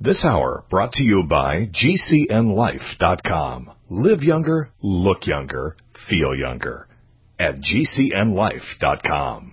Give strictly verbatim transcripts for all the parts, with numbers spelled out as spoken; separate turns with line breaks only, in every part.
This hour brought to you by G C N life dot com. Live younger, look younger, feel younger at G C N life dot com.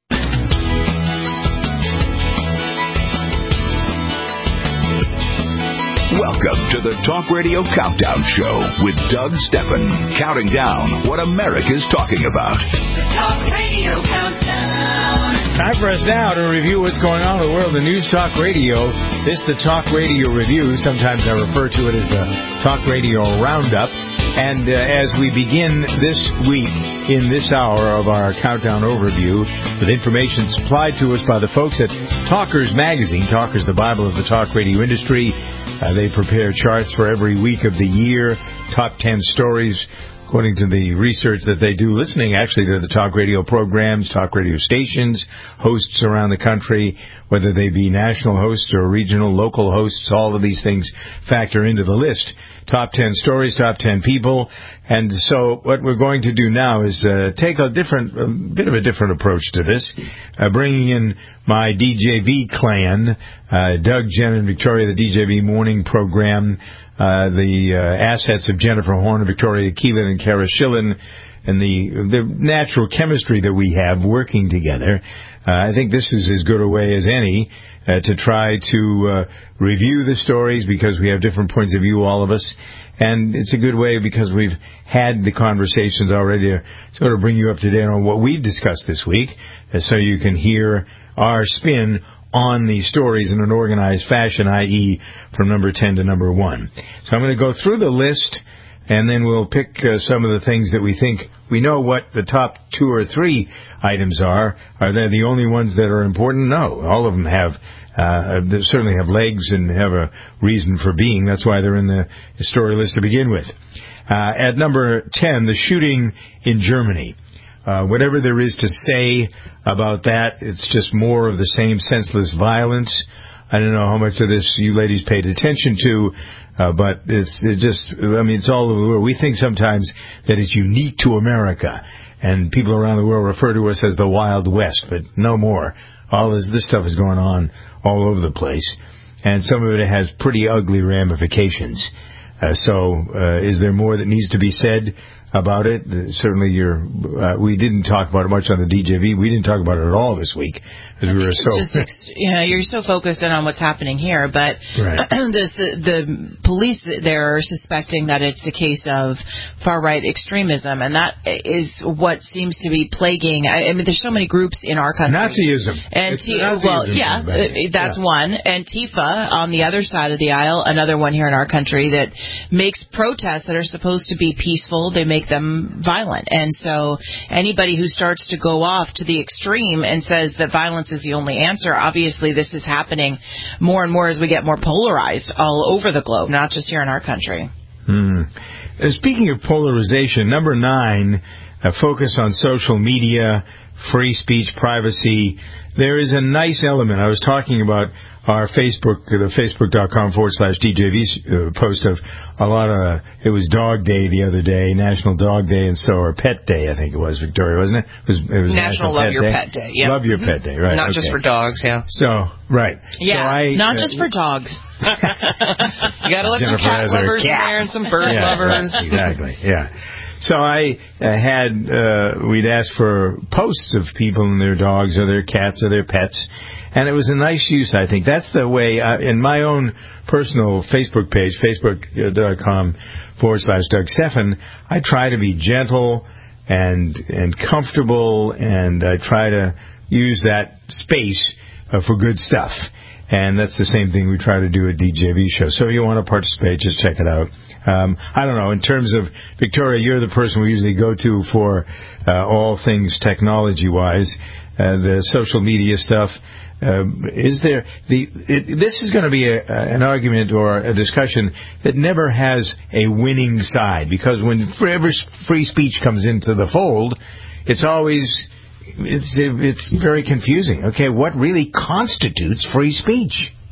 Welcome to the Talk Radio Countdown Show with Doug Stephan, counting down what America's talking about.
The Talk Radio Countdown.
Time for us now to review what's going on in the world of News Talk Radio. This is the Talk Radio Review. Sometimes I refer to it as the Talk Radio Roundup. And uh, as we begin this week in this hour of our Countdown Overview with information supplied to us by the folks at Talkers Magazine, Talkers, the Bible of the talk radio industry. Uh, they prepare charts for every week of the year, top ten stories, according to the research that they do, listening actually to the talk radio programs, talk radio stations, hosts around the country, whether they be national hosts or regional, local hosts, all of these things factor into the list. Top ten stories, top ten people. And so what we're going to do now is uh, take a different, a bit of a different approach to this, uh, bringing in my D J V clan, uh, Doug, Jen, and Victoria, the D J V morning program, uh, the uh, assets of Jennifer Horn, Victoria Keelan, and Kara Schillen, and the the natural chemistry that we have working together. Uh, I think this is as good a way as any uh, to try to uh, review the stories because we have different points of view, all of us. And it's a good way because we've had the conversations already to sort of bring you up to date on what we've discussed this week uh, so you can hear our spin on these stories in an organized fashion, that is from number ten to number one. So I'm going to go through the list, and then we'll pick uh, some of the things that we think we know what the top two or three items are. Are they the only ones that are important? No. All of them have, uh, they certainly have legs and have a reason for being. That's why they're in the story list to begin with. Uh, at number ten, the shooting in Germany. Uh, whatever there is to say about that, it's just more of the same senseless violence. I don't know how much of this you ladies paid attention to, uh, but it's it just, I mean, it's all over the world. We think sometimes that it's unique to America, and people around the world refer to us as the Wild West, but no more. All this, this stuff is going on all over the place, and some of it has pretty ugly ramifications. Uh, so uh, is there more that needs to be said about it? Uh, certainly, you're, uh, we didn't talk about it much on the D J V. We didn't talk about it at all this week because we were so.
Just ex- you know, you're so focused in on what's happening here, but
right.
the, the police there are suspecting that it's a case of far right extremism, and that is what seems to be plaguing. I, I mean, there's so many groups in our country.
Nazism.
And
it's
T-
Nazism
well, yeah, that's yeah. one. Antifa on the other side of the aisle, another one here in our country that makes protests that are supposed to be peaceful. They make them violent. And so anybody who starts to go off to the extreme and says that violence is the only answer, obviously this is happening more and more as we get more polarized all over the globe, not just here in our country.
Hmm. Uh, speaking of polarization, number nine, uh, focus on social media, free speech, privacy. There is a nice element. I was talking about our Facebook, the facebook.com forward slash DJV uh, post of a lot of, uh, it was Dog Day the other day, National Dog Day, and so, or Pet Day, I think it was, Victoria, wasn't it? It was, it was
National, National
Love
Pet Your
Day.
Pet Day, yeah.
Love Your Pet Day, right.
Not
okay.
just for dogs, yeah.
So, right.
Yeah,
so I,
not
uh,
just for dogs. You gotta let
Jennifer
some cat lovers
cat.
in there and some bird
yeah,
lovers.
Right, exactly, yeah. So I uh, had, uh, we'd asked for posts of people and their dogs or their cats or their pets, and it was a nice use, I think. That's the way, uh, in my own personal Facebook page, facebook.com forward slash Doug Stephan, I try to be gentle and and comfortable, and I try to use that space uh, for good stuff. And that's the same thing we try to do at D J V Show. So if you want to participate, just check it out. Um, I don't know, in terms of, Victoria, you're the person we usually go to for uh, all things technology-wise, uh, the social media stuff. Uh, is there the? It, this is going to be a, an argument or a discussion that never has a winning side, because when forever free speech comes into the fold, it's always it's it's very confusing. Okay, what really constitutes free speech?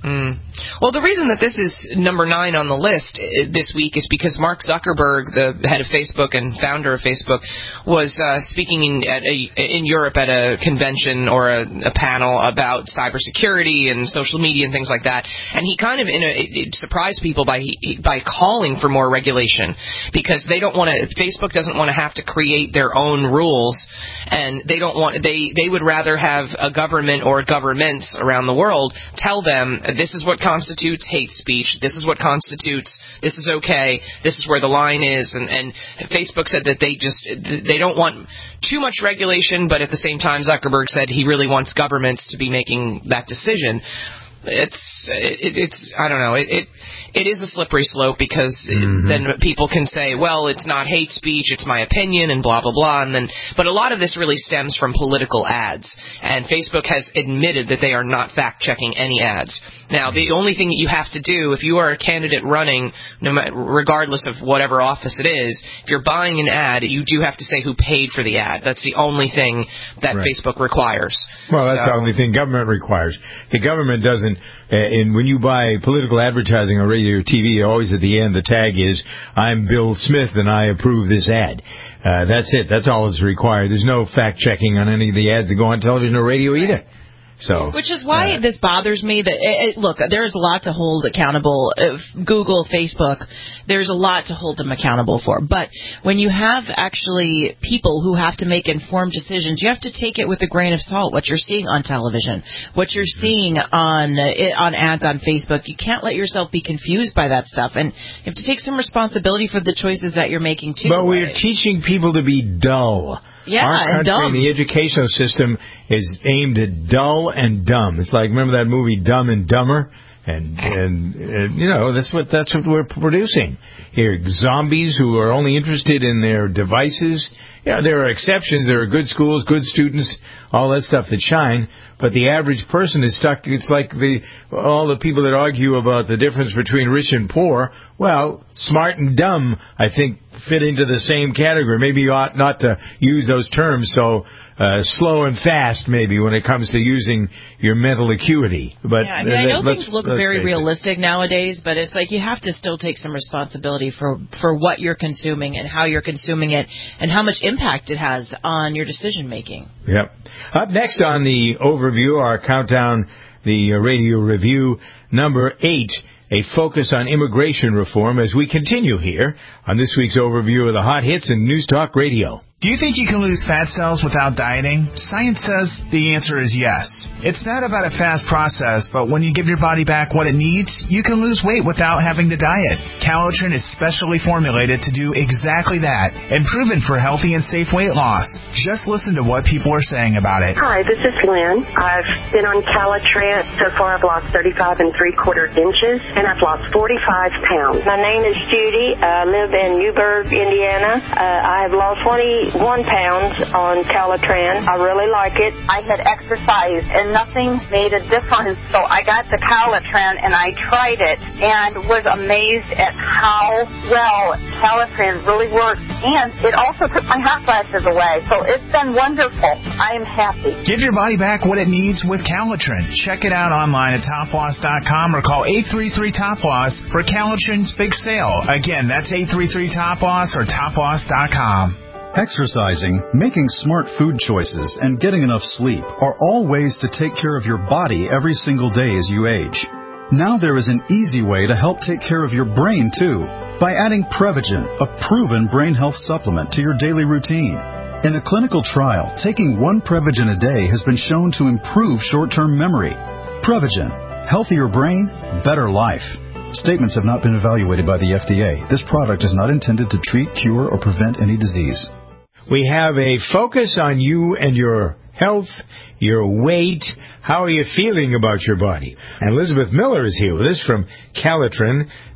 Mm. Well, the reason that this is number nine on the list this week is because Mark Zuckerberg, the head of Facebook and founder of Facebook, was uh, speaking in, at a, in Europe at a convention or a, a panel about cybersecurity and social media and things like that. And he kind of in a, it surprised people by by calling for more regulation, because they don't want to. Facebook doesn't want to have to create their own rules, and they don't want they they would rather have a government or governments around the world tell them, this is what constitutes hate speech, this is what constitutes, this is okay, this is where the line is. And, and Facebook said that they just, they don't want too much regulation, but at the same time, Zuckerberg said he really wants governments to be making that decision. It's, it, it's, I don't know, it, it, it is a slippery slope, because mm-hmm. then people can say, well, it's not hate speech, it's my opinion, and blah, blah, blah. And then, but a lot of this really stems from political ads. And Facebook has admitted that they are not fact-checking any ads. Now, the only thing that you have to do, if you are a candidate running, no matter, regardless of whatever office it is, if you're buying an ad, you do have to say who paid for the ad. That's the only thing that right. Facebook requires.
Well, that's
so,
the only thing government requires. The government doesn't, uh, and when you buy political advertising on radio or T V, always at the end the tag is, I'm Bill Smith and I approve this ad. Uh, that's it. That's all that's required. There's no fact-checking on any of the ads that go on television or radio either. So,
Which is why uh, this bothers me. That it, it, look, there's a lot to hold accountable. Uh, Google, Facebook, there's a lot to hold them accountable for. But when you have actually people who have to make informed decisions, you have to take it with a grain of salt. What you're seeing on television, what you're seeing on uh, on ads on Facebook, you can't let yourself be confused by that stuff, and you have to take some responsibility for the choices that you're making too.
But we're teaching people to be dull.
Yeah,
Our
and
country,
dumb.
The educational system is aimed at dull and dumb. It's like, remember that movie Dumb and Dumber? And, and, and you know, that's what that's what we're producing here. Zombies who are only interested in their devices. Yeah, there are exceptions. There are good schools, good students, all that stuff that shine. But the average person is stuck. It's like the all the people that argue about the difference between rich and poor. Well, smart and dumb, I think, fit into the same category. Maybe you ought not to use those terms so uh, slow and fast, maybe, when it comes to using your mental acuity. But
yeah, I mean, I know
uh,
things look very realistic it. nowadays, but it's like you have to still take some responsibility for, for what you're consuming and how you're consuming it and how much impact it has on your decision making.
Yep. Up next on the overview, our countdown, the radio review, number eight, a focus on immigration reform, as we continue here on this week's overview of the hot hits in News Talk Radio.
Do you think you can lose fat cells without dieting? Science says the answer is yes. It's not about a fast process, but when you give your body back what it needs, you can lose weight without having to diet. Calotren is specially formulated to do exactly that and proven for healthy and safe weight loss. Just listen to what people are saying about it.
Hi, this is Lynn. I've been on Calotren. So far I've lost thirty-five and three quarter inches, and I've lost forty-five pounds.
My name is Judy. I live in Newburgh, Indiana. Uh, I have lost twenty-one pounds on Calotren. I really like it.
I had exercised and nothing made a difference. So I got the Calotren and I tried it and was amazed at how well Calotren really works. And it also took my hot flashes away. So it's been wonderful. I am happy.
Give your body back what it needs with Calotren. Check it out online at top loss dot com or call eight three three top loss for Calotren's big sale. Again, that's eight three three top loss or top loss dot com.
Exercising, making smart food choices, and getting enough sleep are all ways to take care of your body every single day as you age. Now there is an easy way to help take care of your brain, too, by adding Prevagen, a proven brain health supplement, to your daily routine. In a clinical trial, taking one Prevagen a day has been shown to improve short-term memory. Prevagen, healthier brain, better life. Statements have not been evaluated by the F D A. This product is not intended to treat, cure, or prevent any disease.
We have a focus on you and your health, your weight. How are you feeling about your body? And Elizabeth Miller is here with us from Calotren.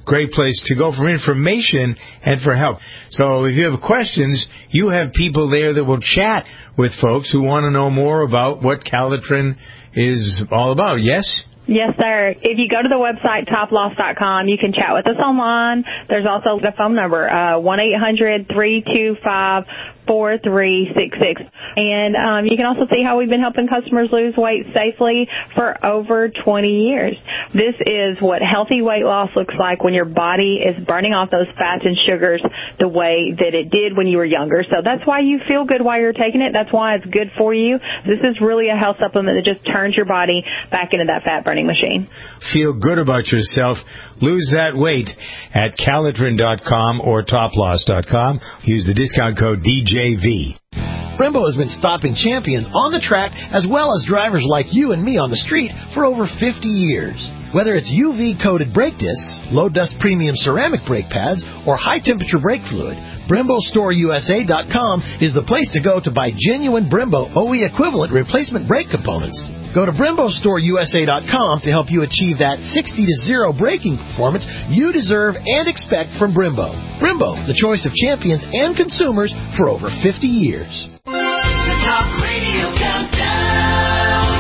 great place to go for information and for help. So if you have questions, you have people there that will chat with folks who want to know more about what Calitrin is all about. Yes?
Yes, sir. If you go to the website, top loss dot com, you can chat with us online. There's also the phone number, uh, one eight hundred three two five four three six six. And um, you can also see how we've been helping customers lose weight safely for over twenty years. This is what healthy weight loss looks like when your body is burning off those fats and sugars the way that it did when you were younger. So that's why you feel good while you're taking it. That's why it's good for you. This is really a health supplement that just turns your body back into that fat burning machine.
Feel good about yourself. Lose that weight at Calitrin dot com or top loss dot com. Use the discount code D J V.
Brembo has been stopping champions on the track as well as drivers like you and me on the street for over fifty years. Whether it's U V-coated brake discs, low-dust premium ceramic brake pads, or high-temperature brake fluid, Brembo Store U S A dot com is the place to go to buy genuine Brembo O E equivalent replacement brake components. Go to Brembo Store U S A dot com to help you achieve that sixty to zero braking performance you deserve and expect from Brembo. Brembo, the choice of champions and consumers for over fifty years.
The Talk Radio Countdown.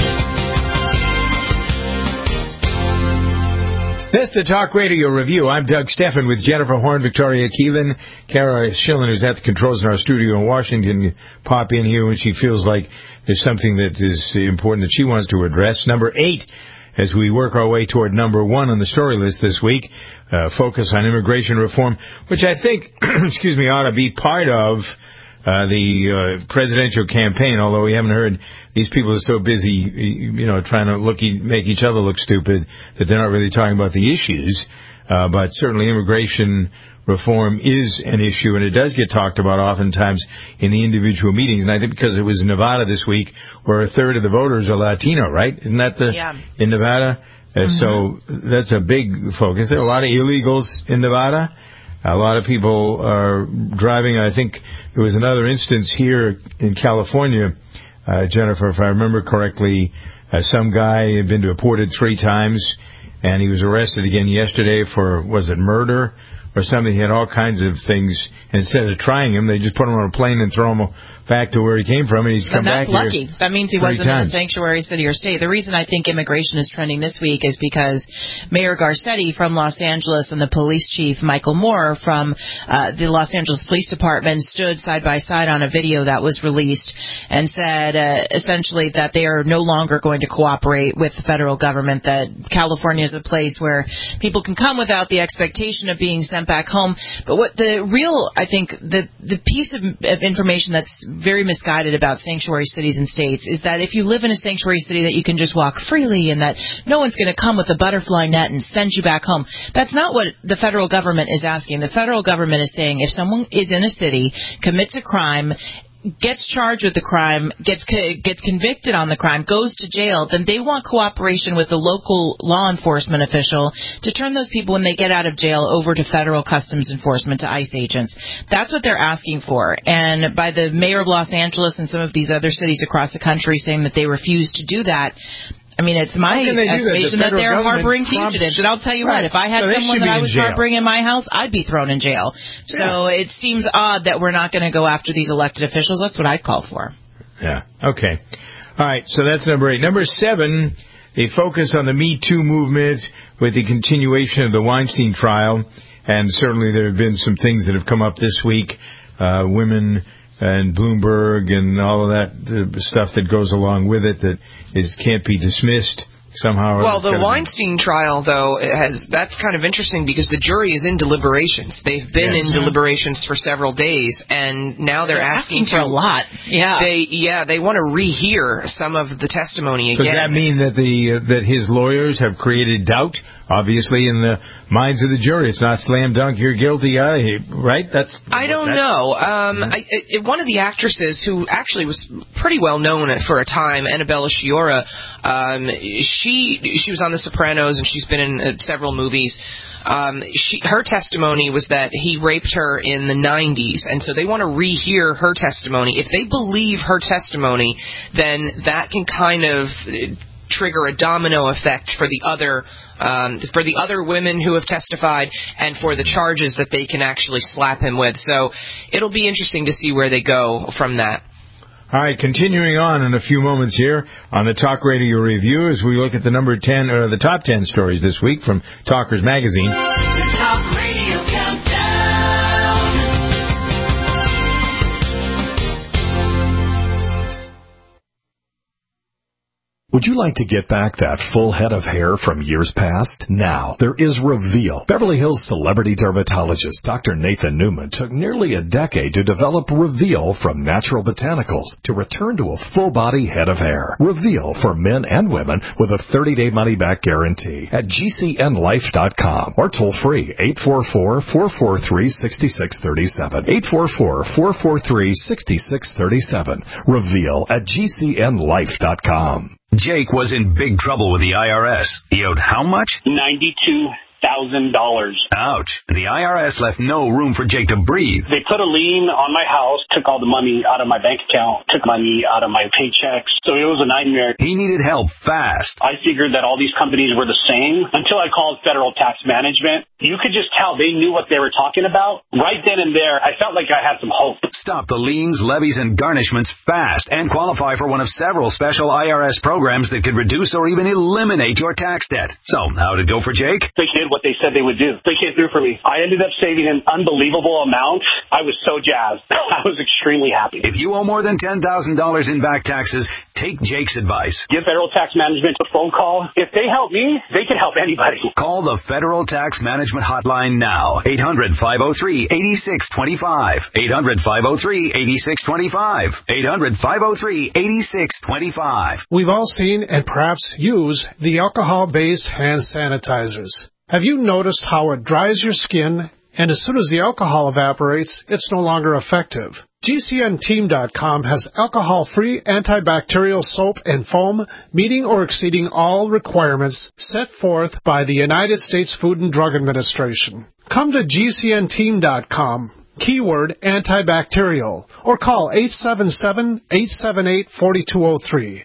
This is the Talk Radio Review. I'm Doug Steffen with Jennifer Horn, Victoria Keelan, Kara Schillen, who's at the controls in our studio in Washington. Pop in here when she feels like there's something that is important that she wants to address. Number eight, as we work our way toward number one on the story list this week, uh, focus on immigration reform, which I think, excuse me, ought to be part of Uh, the uh, presidential campaign, although we haven't heard, these people are so busy, you know, trying to look, make each other look stupid that they're not really talking about the issues. Uh, but certainly immigration reform is an issue, and it does get talked about oftentimes in the individual meetings. And I think because it was Nevada this week, where a third of the voters are Latino, right? Isn't that the
yeah.
in Nevada? Uh, mm-hmm. So that's a big focus. There are a lot of illegals in Nevada. A lot of people are driving. I think there was another instance here in California, uh, Jennifer, if I remember correctly, uh, some guy had been deported three times, and he was arrested again yesterday for, was it murder or something? He had all kinds of things. And instead of trying him, they just put him on a plane and throw him back to where he came from, and he's come
and that's
back
lucky.
Here
that means he wasn't
times.
in a sanctuary city or state. The reason I think immigration is trending this week is because Mayor Garcetti from Los Angeles and the police chief Michael Moore from uh, the Los Angeles Police Department stood side by side on a video that was released and said uh, essentially that they are no longer going to cooperate with the federal government, that California is a place where people can come without the expectation of being sent back home. But what the real, I think, the, the piece of, of information that's very misguided about sanctuary cities and states is that if you live in a sanctuary city that you can just walk freely and that no one's going to come with a butterfly net and send you back home. That's not what the federal government is asking. The federal government is saying if someone is in a city, commits a crime, gets charged with the crime, gets gets convicted on the crime, goes to jail, then they want cooperation with the local law enforcement official to turn those people, when they get out of jail, over to federal customs enforcement, to ICE agents. That's what they're asking for. And by the mayor of Los Angeles and some of these other cities across the country saying that they refuse to do that, I mean, it's my estimation that, that they're harboring fugitives. And I'll tell you right. what, if I had so someone that I was harboring in my house, I'd be thrown in jail. Yeah. So it seems odd that we're not going to go after these elected officials. That's what I'd call for.
Yeah. Okay. All right. So that's number eight. Number seven, they focus on the Me Too movement with the continuation of the Weinstein trial. And certainly there have been some things that have come up this week. Uh, women and Bloomberg and all of that uh, stuff that goes along with it that is can't be dismissed somehow.
Well, the Weinstein trial, though, has that's kind of interesting because the jury is in deliberations. They've been yes. in deliberations for several days, and now they're,
they're
asking,
asking for
to,
a lot. Yeah,
they yeah they want to rehear some of the testimony again.
Does that mean that the uh, that his lawyers have created doubt? Obviously, in the minds of the jury, it's not slam dunk. You're guilty, uh, right? That's.
I don't
that's,
know. Um, I, it, one of the actresses who actually was pretty well known for a time, Annabella Sciorra, um, she she was on The Sopranos and she's been in uh, several movies. Um, she, her testimony was that he raped her in the nineties, and so they want to rehear her testimony. If they believe her testimony, then that can kind of trigger a domino effect for the other um, for the other women who have testified and for the charges that they can actually slap him with. So it'll be interesting to see where they go from that.
All right, continuing on in a few moments here on the Talk Radio Review as we look at the number ten or the top ten stories this week from Talkers Magazine.
The Talk Radio Countdown.
Would you like to get back that full head of hair from years past? Now, there is Reveal. Beverly Hills celebrity dermatologist Doctor Nathan Newman took nearly a decade to develop Reveal from natural botanicals to return to a full-body head of hair. Reveal for men and women with a thirty-day money-back guarantee at G C N life dot com or toll-free eight four four, four four three, six six three seven. eight four four, four four three, six six three seven. Reveal at G C N life dot com.
Jake was in big trouble with the I R S. He owed how much?
ninety-two thousand dollars.
Ouch. The I R S left no room for Jake to breathe.
They put a lien on my house, took all the money out of my bank account, took money out of my paychecks. So it was a nightmare.
He needed help fast.
I figured that all these companies were the same until I called Federal Tax Management. You could just tell they knew what they were talking about. Right then and there, I felt like I had some hope.
Stop the liens, levies, and garnishments fast and qualify for one of several special I R S programs that could reduce or even eliminate your tax debt. So, how'd it go for Jake?
They did what they said they would do. They came through for me. I ended up saving an unbelievable amount. I was so jazzed. I was extremely happy.
If you owe more than ten thousand dollars in back taxes, take Jake's advice.
Give Federal Tax Management a phone call. If they help me, they can help anybody.
Call the Federal Tax Management Hotline now. eight hundred, five oh three, eight six two five. eight hundred, five oh three, eight six two five. eight hundred, five oh three, eight six two five.
We've all seen and perhaps use the alcohol-based hand sanitizers. Have you noticed how it dries your skin, and as soon as the alcohol evaporates, it's no longer effective? G C N team dot com has alcohol-free antibacterial soap and foam meeting or exceeding all requirements set forth by the United States Food and Drug Administration. Come to G C N team dot com, keyword antibacterial, or call eight seven seven, eight seven eight, four two zero three.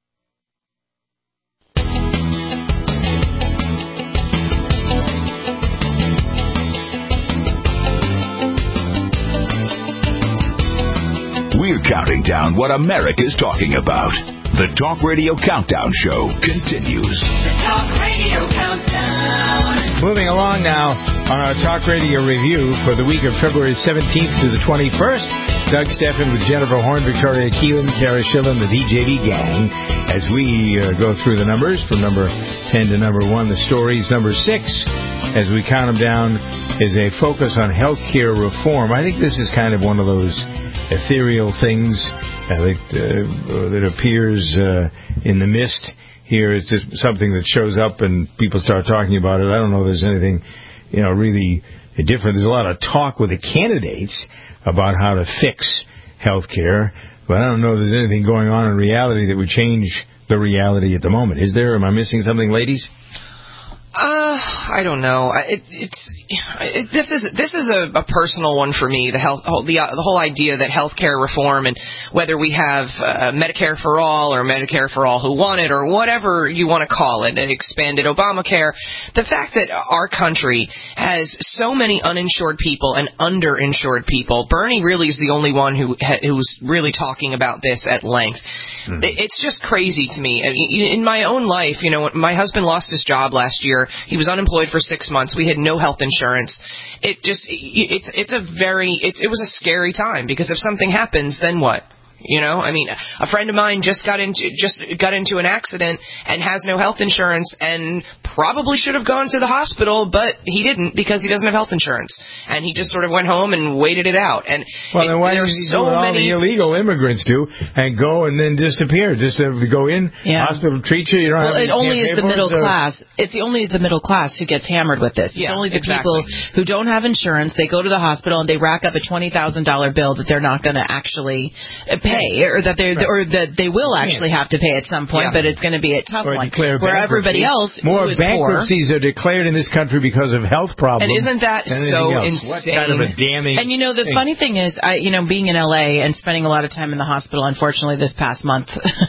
We're counting down what America's talking about. The Talk Radio Countdown Show continues.
The Talk Radio Countdown.
Moving along now on our Talk Radio Review for the week of February seventeenth to the twenty-first. Doug Steffen with Jennifer Horn, Victoria Keelan, Tara Schillen, the D J D gang, as we uh, go through the numbers from number ten to number one. The stories number six, as we count them down, is a focus on health care reform. I think this is kind of one of those ethereal things uh, that, uh, that appears uh, in the mist here. It's just something that shows up and people start talking about it. I don't know if there's anything, you know, really different. There's a lot of talk with the candidates about how to fix health care, but I don't know if there's anything going on in reality that would change the reality at the moment. Is there? Am I missing something, ladies?
Uh, I don't know. It, it's it, this is this is a, a personal one for me. The health, the uh, the whole idea that healthcare reform and whether we have uh, Medicare for all or Medicare for all who want it or whatever you want to call it, an expanded Obamacare. The fact that our country has so many uninsured people and underinsured people. Bernie really is the only one who ha, who's really talking about this at length. Mm-hmm. It, it's just crazy to me. I mean, in my own life, you know, my husband lost his job last year. He was unemployed for six months. We had no health insurance. It just, it's, it's a very, it's, it was a scary time because if something happens, then what? You know, I mean, a friend of mine just got into just got into an accident and has no health insurance and probably should have gone to the hospital, but he didn't because he doesn't have health insurance. And he just sort of went home and waited it out. And
well,
it,
then why
there's
did he
so
do what all
many
the illegal immigrants do and go and then disappear? Just to go in,
yeah.
hospital treat you. You don't
well,
have
it only is the middle
or...
class. It's the only the middle class who gets hammered with this. It's
yeah,
only the
exactly.
people who don't have insurance. They go to the hospital and they rack up a twenty thousand dollar bill that they're not going to actually pay, or that they, right. or that they will actually have to pay at some point, yeah. but it's going to be a tough
or
one. Where everybody else,
more
who is
bankruptcies
poor,
are declared in this country because of health problems.
And isn't that so
else.
insane?
What kind of a damning
And you know, the
thing.
funny thing is, I, you know, being in L A and spending a lot of time in the hospital, unfortunately, this past month,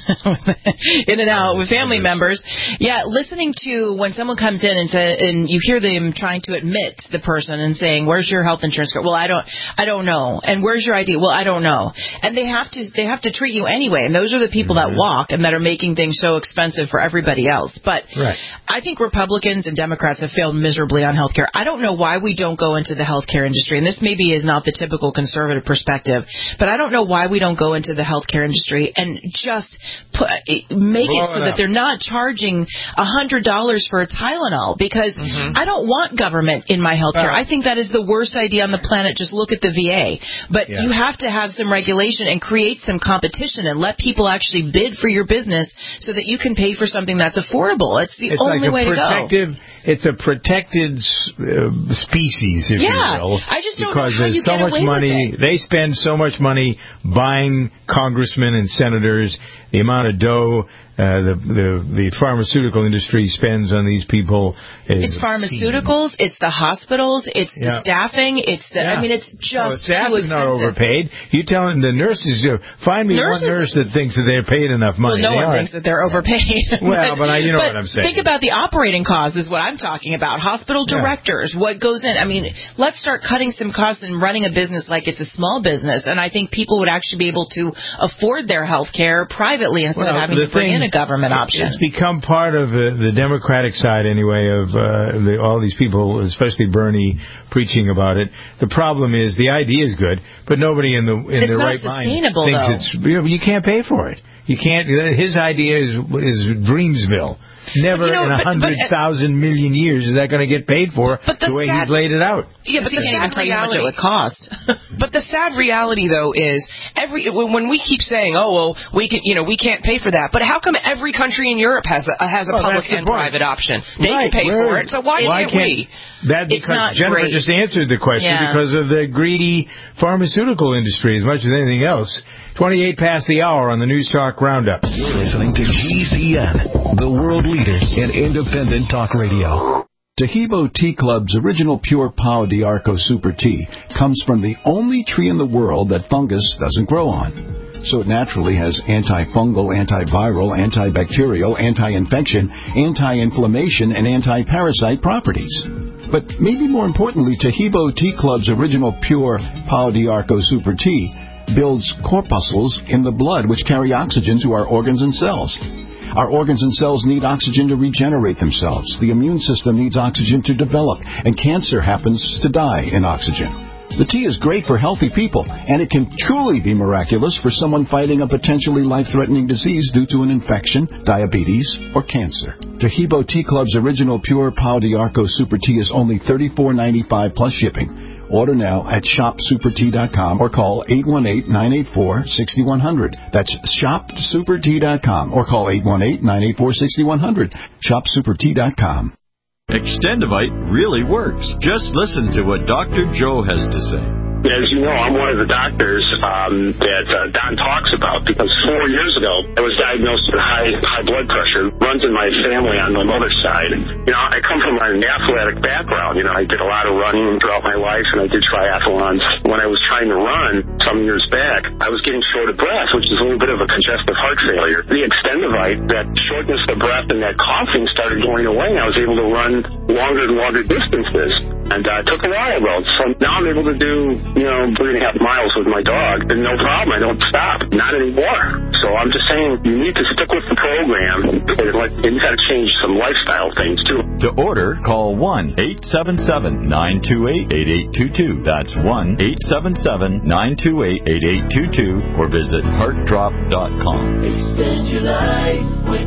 in and out with family members. Yeah, listening to when someone comes in and say, and you hear them trying to admit the person and saying, "Where's your health insurance card?" Well, I don't, I don't know. And where's your I D? Well, I don't know. And they have to, they have to treat you anyway. And those are the people mm-hmm. that walk and that are making things so expensive for everybody else. But
right.
I think Republicans and Democrats have failed miserably on healthcare. I don't know why we don't go into the healthcare industry, and this maybe is not the typical conservative perspective, but I don't know why we don't go into the healthcare industry and just put, make Blow it so it that they're not charging one hundred dollars for a Tylenol, because mm-hmm. I don't want government in my healthcare. Uh, I think that is the worst idea on the planet. Just look at the V A. But yeah. you have to have some regulation and create some competition and let people actually bid for your business so that you can pay for something that's affordable. It's the
it's
only
like
way to go.
It's a protected uh, species, if
yeah,
you will.
I just don't
because
know how
there's
you
so
get
much
away
money.
with it.
They spend so much money buying congressmen and senators. The amount of dough uh, the, the the pharmaceutical industry spends on these people is
It's pharmaceuticals, obscene. It's the hospitals, it's
yeah.
the staffing, it's the,
yeah.
I mean, it's just
well, the staff
too
is not
expensive.
overpaid. You telling the nurses, you know, find me
nurses,
one nurse that thinks that they're paid enough money.
Well, no
they
one
aren't.
thinks that they're overpaid.
Well, but, but I, you know
but
what I'm saying.
Think about the operating costs is what I'm talking about. Hospital directors, yeah. what goes in. I mean, let's start cutting some costs and running a business like it's a small business, and I think people would actually be able to afford their health care privately instead
well,
of having to bring
thing,
in a government option.
It's become part of uh, the Democratic side, anyway, of uh, the, all these people, especially Bernie, preaching about it. The problem is the idea is good, but nobody in the in
it's
their
not
right mind
sustainable,
thinks
though.
it's. You know, you can't pay for it. You can't. His idea is is Dreamsville. Never
you know,
in a hundred
uh,
thousand million years is that going to get paid for
but the,
the way
sad,
he's laid it out.
Yeah, but
he
the
can't even tell you how much it would cost.
But the sad reality, though, is every when we keep saying, "Oh, well, we can," you know, we can't pay for that. But how come every country in Europe has a has a
well,
public and
point.
private option? They
right.
can pay
Where,
for it. So why,
why
can't,
can't
we?
That because Jennifer
great.
just answered the question
yeah.
because of the greedy pharmaceutical industry as much as anything else. twenty-eight past the hour on the News Talk Roundup.
You're listening to G C N, the world leader in independent talk radio.
Taheebo Tea Club's original pure Pau d'Arco Super Tea comes from the only tree in the world that fungus doesn't grow on. So it naturally has antifungal, antiviral, antibacterial, anti-infection, anti-inflammation, and anti-parasite properties. But maybe more importantly, Taheebo Tea Club's original pure Pau d'Arco Super Tea builds corpuscles in the blood which carry oxygen to our organs and cells. Our organs and cells need oxygen to regenerate themselves. The immune system needs oxygen to develop, and cancer happens to die in oxygen. The tea is great for healthy people, and it can truly be miraculous for someone fighting a potentially life-threatening disease due to an infection, diabetes, or cancer. Taheebo Tea Club's original pure Pau d'Arco Super Tea is only thirty-four ninety-five plus shipping. Order now at shop super tea dot com or call eight one eight, nine eight four, six one zero zero. That's shop super tea dot com or call eight one eight, nine eight four, six one zero zero. shop super tea dot com.
Extendivite really works. Just listen to what Doctor Joe has to say.
As you know, I'm one of the doctors um, that uh, Don talks about because four years ago I was diagnosed with high high blood pressure. Runs in my family on my mother's side. You know, I come from an athletic background. You know, I did a lot of running throughout my life, and I did triathlons. When I was trying to run some years back, I was getting short of breath, which is a little bit of a congestive heart failure. The Extendivite, that shortness of breath and that coughing started going away, and I was able to run longer and longer distances. And uh, it took a while, though. So now I'm able to do, you know, three and a half miles with my dog, and no problem. I don't stop. Not anymore. So I'm just saying you need to stick with the program, and like, you got to change some lifestyle things, too.
To order, call one eight seven seven, nine two eight, eight eight two two. That's one eight seven seven, nine two eight, eight eight two two, or visit heart drop dot com.
Extend your life with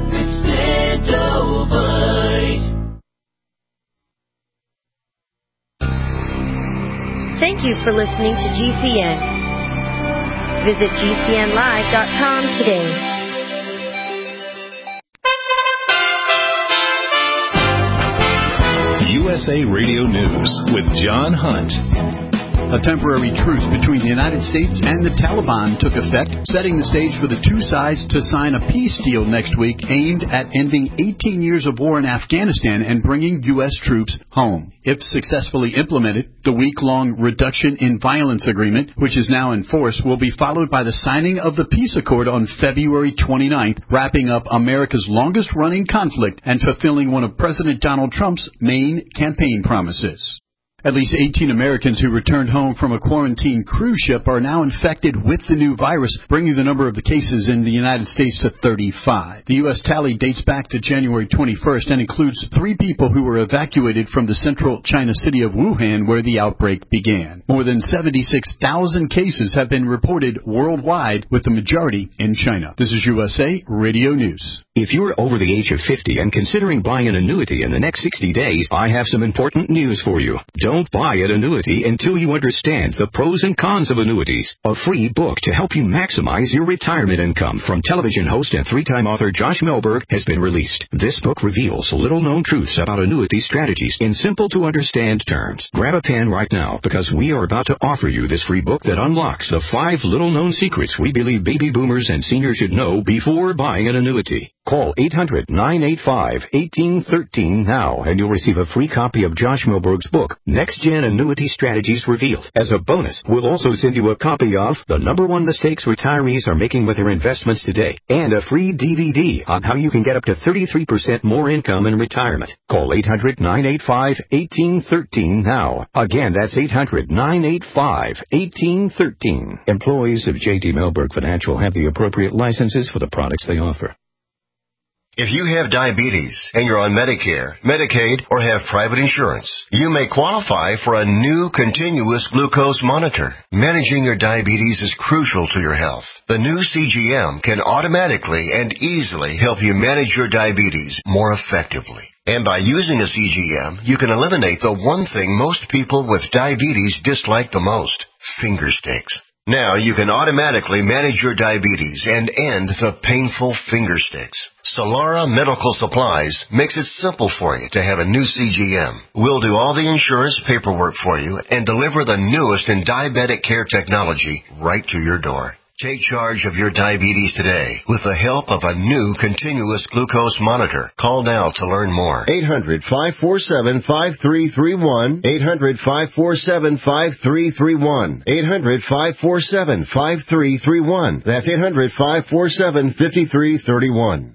Extendivite.
Thank you for listening to G C N. Visit G C N live dot com today.
U S A Radio News with John Hunt.
A temporary truce between the United States and the Taliban took effect, setting the stage for the two sides to sign a peace deal next week aimed at ending eighteen years of war in Afghanistan and bringing U S troops home. If successfully implemented, the week-long Reduction in Violence Agreement, which is now in force, will be followed by the signing of the peace accord on February twenty-ninth, wrapping up America's longest-running conflict and fulfilling one of President Donald Trump's main campaign promises. At least eighteen Americans who returned home from a quarantine cruise ship are now infected with the new virus, bringing the number of the cases in the United States to thirty-five. The U S tally dates back to January twenty-first and includes three people who were evacuated from the central China city of Wuhan, where the outbreak began. More than seventy-six thousand cases have been reported worldwide, with the majority in China. This is U S A Radio News.
If you're over the age of fifty and considering buying an annuity in the next sixty days, I have some important news for you. Don't buy an annuity until you understand the pros and cons of annuities. A free book to help you maximize your retirement income from television host and three-time author Josh Melberg has been released. This book reveals little-known truths about annuity strategies in simple-to-understand terms. Grab a pen right now, because we are about to offer you this free book that unlocks the five little-known secrets we believe baby boomers and seniors should know before buying an annuity. Call eight hundred, nine eight five, one eight one three now, and you'll receive a free copy of Josh Melberg's book, Next Gen Annuity Strategies Revealed. As a bonus, we'll also send you a copy of The Number One Mistakes Retirees Are Making with Their Investments Today, and a free D V D on how you can get up to thirty-three percent more income in retirement. Call eight hundred, nine eight five, one eight one three now. Again, that's eight hundred, nine eight five, one eight one three. Employees of J D Melberg Financial have the appropriate licenses for the products they offer.
If you have diabetes and you're on Medicare, Medicaid, or have private insurance, you may qualify for a new continuous glucose monitor. Managing your diabetes is crucial to your health. The new C G M can automatically and easily help you manage your diabetes more effectively. And by using a C G M, you can eliminate the one thing most people with diabetes dislike the most: finger sticks. Now you can automatically manage your diabetes and end the painful finger sticks. Solara Medical Supplies makes it simple for you to have a new C G M. We'll do all the insurance paperwork for you and deliver the newest in diabetic care technology right to your door. Take charge of your diabetes today with the help of a new continuous glucose monitor. Call now to learn more.
eight hundred, five four seven, five three three one. eight hundred, five four seven, five three three one. eight hundred, five four seven, five three three one. That's eight hundred, five four seven, five three three one.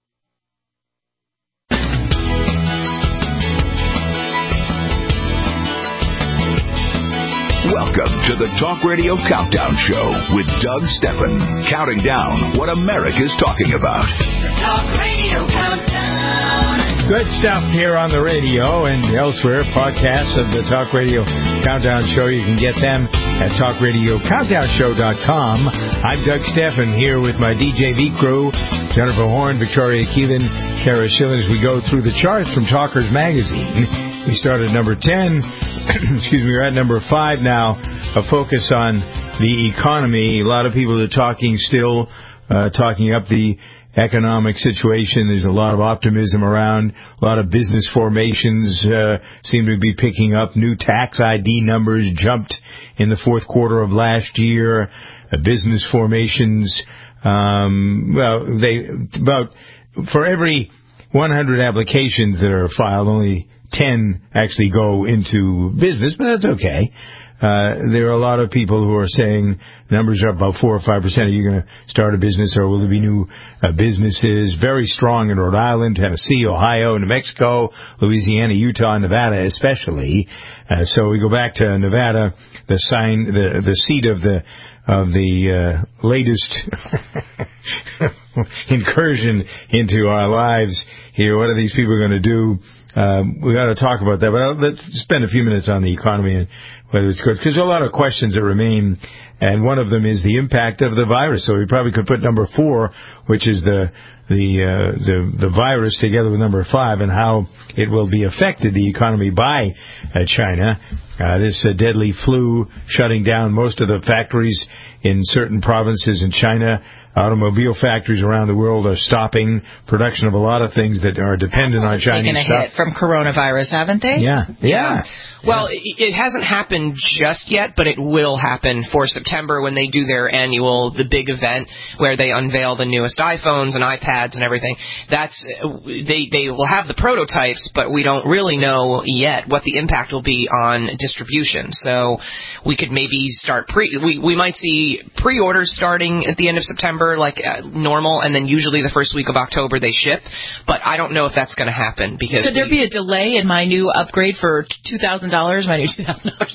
Welcome to the Talk Radio Countdown Show with Doug Steffen, counting down what America's talking about.
The Talk Radio Countdown.
Good stuff here on the radio and elsewhere. Podcasts of the Talk Radio Countdown Show. You can get them at talk radio countdown show dot com. I'm Doug Steffen here with my D J V crew, Jennifer Horn, Victoria Keelan, Kara Schilling, as we go through the charts from Talkers Magazine. We started at number ten. Excuse me, we're at number five now. A focus on the economy. A lot of people are talking still, uh, talking up the economic situation. There's a lot of optimism around. A lot of business formations uh, seem to be picking up. New tax I D numbers jumped in the fourth quarter of last year. Uh, business formations, um, well, they about for every one hundred applications that are filed, only ten actually go into business, but that's okay. Uh, there are a lot of people who are saying numbers are about four or five percent. Are you going to start a business, or will there be new uh, businesses? Very strong in Rhode Island, Tennessee, Ohio, New Mexico, Louisiana, Utah, and Nevada especially. Uh, so we go back to Nevada, the sign, the the seat of the of the uh, latest incursion into our lives here. What are these people going to do? Um, we got to talk about that, but let's spend a few minutes on the economy and whether it's good, because there are a lot of questions that remain, and one of them is the impact of the virus. So we probably could put number four, which is the the, uh, the the virus together with number five and how it will be affected, the economy, by uh, China. Uh, this uh, deadly flu shutting down most of the factories in certain provinces in China. Automobile factories around the world are stopping production of a lot of things that are dependent on Chinese
taken a
stuff.
hit from coronavirus, haven't they?
Yeah, yeah.
Well, it, it hasn't happened just yet, but it will happen for September when they do their annual, the big event where they unveil the newest iPhones and iPads and everything. That's they they will have the prototypes, but we don't really know yet what the impact will be on distribution. So we could maybe start pre. We we might see pre-orders starting at the end of September, like uh, normal, and then usually the first week of October they ship. But I don't know if that's going to happen because
could there
we,
be a delay in my new upgrade for two thousand dollars? My new two thousand dollars.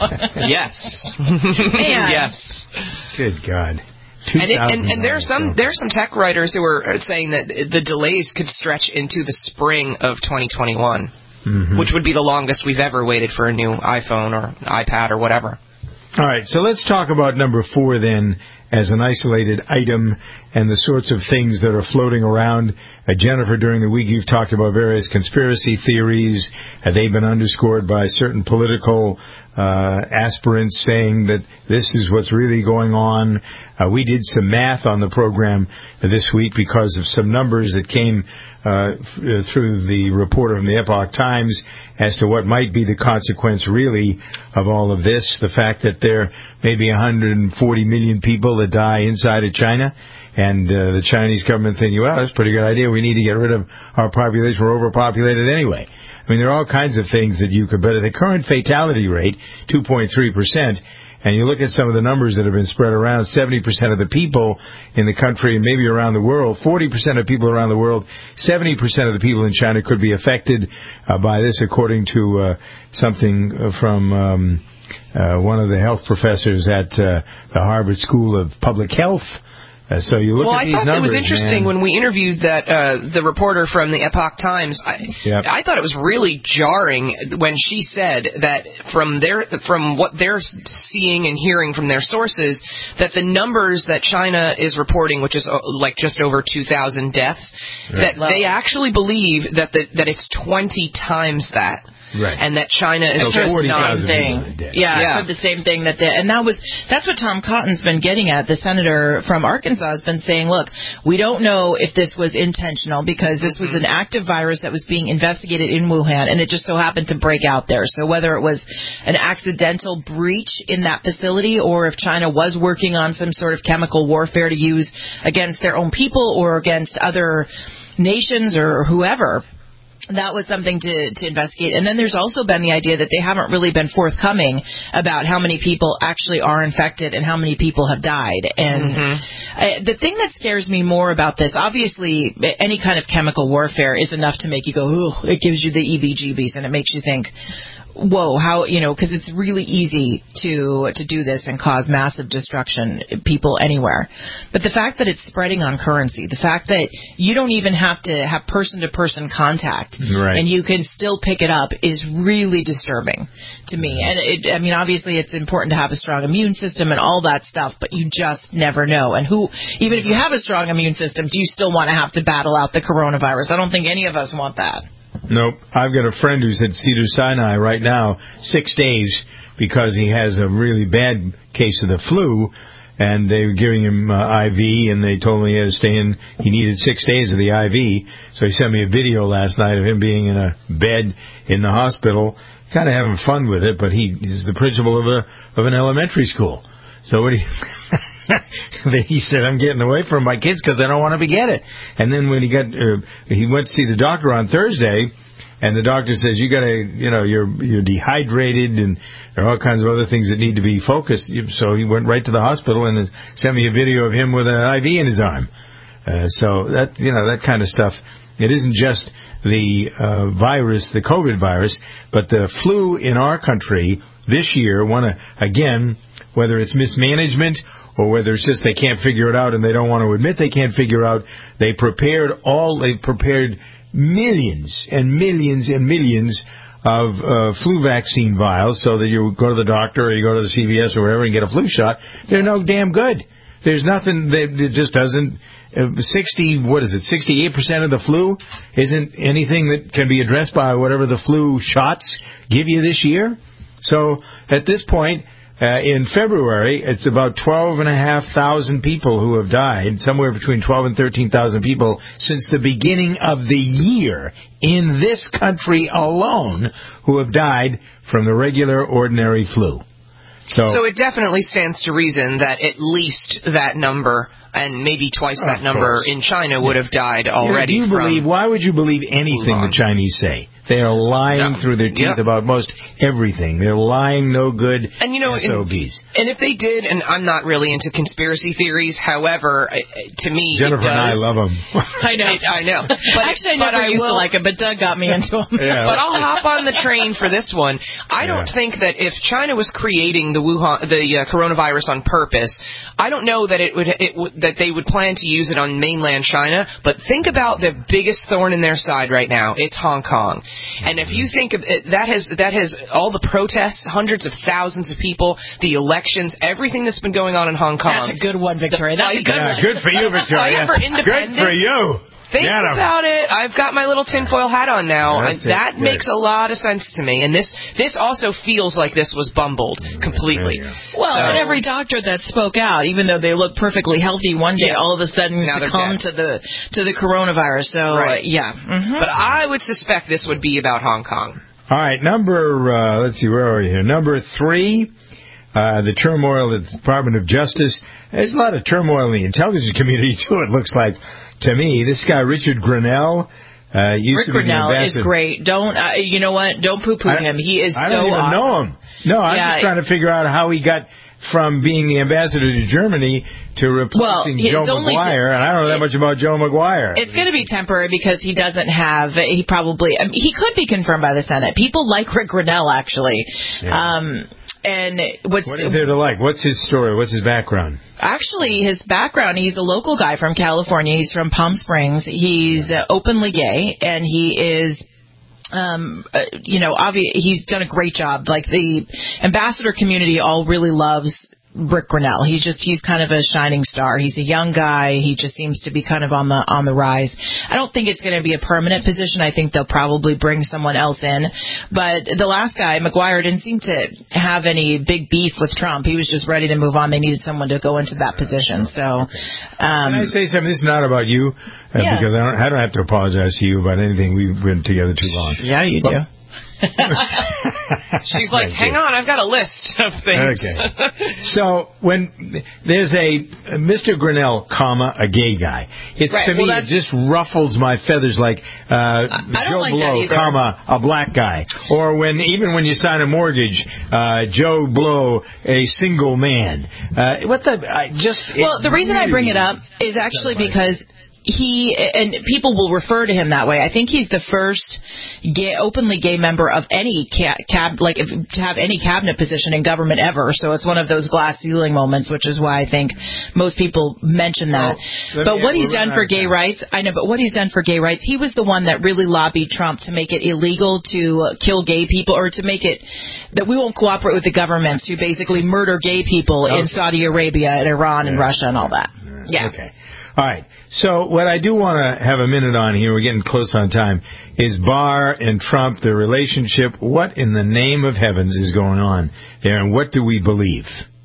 Yes.
Man.
Yes.
Good God.
And, it, and, and there are some there are some tech writers who are saying that the delays could stretch into the spring of twenty twenty-one,
mm-hmm.
which would be the longest we've ever waited for a new iPhone or iPad or whatever.
All right, so let's talk about number four then as an isolated item and the sorts of things that are floating around. Uh, Jennifer, during the week you've talked about various conspiracy theories. Uh, they've been underscored by certain political uh, aspirants saying that this is what's really going on. Uh, we did some math on the program this week because of some numbers that came uh, f- through the reporter from the Epoch Times as to what might be the consequence really of all of this. The fact that there may be one hundred forty million people that die inside of China, and uh, the Chinese government thinking, well, that's a pretty good idea. We need to get rid of our population. We're overpopulated anyway. I mean, there are all kinds of things that you could, but at the current fatality rate, two point three percent, and you look at some of the numbers that have been spread around, seventy percent of the people in the country and maybe around the world, forty percent of people around the world, seventy percent of the people in China could be affected uh, by this, according to uh, something from um, uh, one of the health professors at uh, the Harvard School of Public Health. Uh, so you look
well,
at
I
these
thought
numbers,
it was interesting
man.
when we interviewed that uh, the reporter from the Epoch Times. I,
yep.
I thought it was really jarring when she said that from their from what they're seeing and hearing from their sources, that the numbers that China is reporting, which is uh, like just over two thousand deaths,
right.
that they actually believe that the, that it's twenty times that.
Right.
And that China is
it's
just
the
not
same thing. Yeah,
yeah.
I've heard the same thing that the, and that was that's what Tom Cotton's been getting at. The senator from Arkansas has been saying, look, we don't know if this was intentional because this was an active virus that was being investigated in Wuhan, and it just so happened to break out there. So whether it was an accidental breach in that facility or if China was working on some sort of chemical warfare to use against their own people or against other nations or whoever, that was something to, to investigate. And then there's also been the idea that they haven't really been forthcoming about how many people actually are infected and how many people have died. And
mm-hmm.
I, the thing that scares me more about this, obviously, any kind of chemical warfare is enough to make you go, ugh, it gives you the E B G Bs and it makes you think, whoa, how, you know, because it's really easy to to do this and cause massive destruction, people anywhere. But the fact that it's spreading on currency, the fact that you don't even have to have person-to-person contact,
right.
and you can still pick it up is really disturbing to me. And, it, I mean, obviously it's important to have a strong immune system and all that stuff, but you just never know. And who, even if you have a strong immune system, do you still want to have to battle out the coronavirus? I don't think any of us want that.
Nope. I've got a friend who's at Cedars-Sinai right now, six days, because he has a really bad case of the flu, and they were giving him uh, I V, and they told him he had to stay in. He needed six days of the I V, so he sent me a video last night of him being in a bed in the hospital, kind of having fun with it, but he is the principal of a of an elementary school. So what he... he said, I'm getting away from my kids because I don't want to get it. And then when he got, uh, he went to see the doctor on Thursday, and the doctor says, you got to, you know, you're you're dehydrated, and there are all kinds of other things that need to be focused. So he went right to the hospital and sent me a video of him with an I V in his arm. Uh, so that, you know, that kind of stuff. It isn't just the uh, virus, the COVID virus, but the flu in our country this year, want to, again, whether it's mismanagement or whether it's just they can't figure it out and they don't want to admit they can't figure out, they prepared all, they prepared millions and millions and millions of uh, flu vaccine vials so that you go to the doctor or you go to the C V S or wherever and get a flu shot. They're no damn good. There's nothing that it just doesn't. Uh, Sixty, what is it? Sixty-eight percent of the flu isn't anything that can be addressed by whatever the flu shots give you this year. So at this point, uh, in February, it's about twelve and a half thousand people who have died, somewhere between twelve and thirteen thousand people since the beginning of the year in this country alone who have died from the regular, ordinary flu. So,
so it definitely stands to reason that at least that number, and maybe twice that number in China, would have died already.
Yeah, do you
from
believe? Why would you believe anything the Chinese say? They are lying
No.
through their teeth
Yeah.
about most everything. They're lying, no good
And you know,
S O Bs.
and, and if they did, and I'm not really into conspiracy theories, however, I- to me,
Jennifer
it does.
and I love them.
I know.
It, I know. But
Actually, I
but
never
I
used
will,
to like him, but Doug got me into him.
Yeah.
But I'll hop on the train for this one. I don't
Yeah.
think that if China was creating the Wuhan, the uh, coronavirus on purpose, I don't know that it would, it would that they would plan to use it on mainland China. But think about the biggest thorn in their side right now. It's Hong Kong, and if you think of it, that has that has all the protests, hundreds of thousands of people, the elections, everything that's been going on in Hong Kong.
That's a good one, Victoria. That's a good
Yeah,
one.
good for you, Victoria.
Fight for
Good
independence.
for you.
Think
Get 'em.
about it. I've got my little tinfoil hat on now,
That's
and
it.
that
Good.
makes a lot of sense to me. And this this also feels like this was bumbled completely.
Well,
So-
and every doctor that spoke out, even though they look perfectly healthy, one day
Yeah.
all of a sudden
Now they're
succumb
dead.
to the to the coronavirus. So
Right.
uh, yeah, mm-hmm.
But I would suspect this would be about Hong Kong.
All right, number, uh, let's see, where are we here? Number three, uh, the turmoil at the Department of Justice. There's a lot of turmoil in the intelligence community, too, it looks like, to me. This guy, Richard Grenell, uh, used
Rick
to be the
Grinnell is
ambassador.
great. Don't uh, you know what? Don't poo-poo
I-
him. He is
I
so
don't even
awesome.
know him. No, I'm
Yeah.
just trying to figure out how he got from being the ambassador to Germany to replacing
his
Joe
only
McGuire,
t-
and I don't know that much about Joe McGuire.
It's going to be temporary because he doesn't have. He probably. I mean, he could be confirmed by the Senate. People like Rick Grinnell actually.
Yeah.
Um, and what's
What is there to like? What's his story? What's his background?
Actually, his background, he's a local guy from California. He's from Palm Springs. He's uh, openly gay, and he is, um, uh, you know, obvi- he's done a great job. Like, the ambassador community all really loves Rick Grinnell. He's just, he's kind of a shining star. He's a young guy. He just seems to be kind of on the on the rise. I don't think it's going to be a permanent position. I think they'll probably bring someone else in. But the last guy, McGuire, didn't seem to have any big beef with Trump. He was just ready to move on. They needed someone to go into that position. So, um,
Can I say something? This is not about you, uh,
Yeah.
because I don't, I don't have to apologize to you about anything. We've been together too long.
Yeah, you
But-
do.
She's like, hang on, I've got a list of things.
Okay. So when there's a, a Mister Grinnell, comma, a gay guy, it's
Right,
to
well,
me
that-
it just ruffles my feathers like uh,
I don't
Joe
like that
Blow,
either.
comma, a black guy, or when even when you sign a mortgage, uh, Joe Blow, a single man. Uh, what the? I just
Well, the reason I bring it up is actually because he, and people will refer to him that way. I think he's the first gay, openly gay member of any ca- cab, like if, to have any cabinet position in government ever. So it's one of those glass ceiling moments, which is why I think most people mention that.
let
but
me-
what he's
we're
done
running
for
out of
gay
time.
rights, I know, but what he's done for gay rights, he was the one that really lobbied Trump to make it illegal to kill gay people, or to make it that we won't cooperate with the governments who basically murder gay people in
Okay.
Saudi Arabia and Iran and
Yeah.
Russia and all that. Yeah.
Okay. All right. So what I do want to have a minute on here, we're getting close on time, is Barr and Trump, their relationship. What in the name of heavens is going on there, and what do we believe?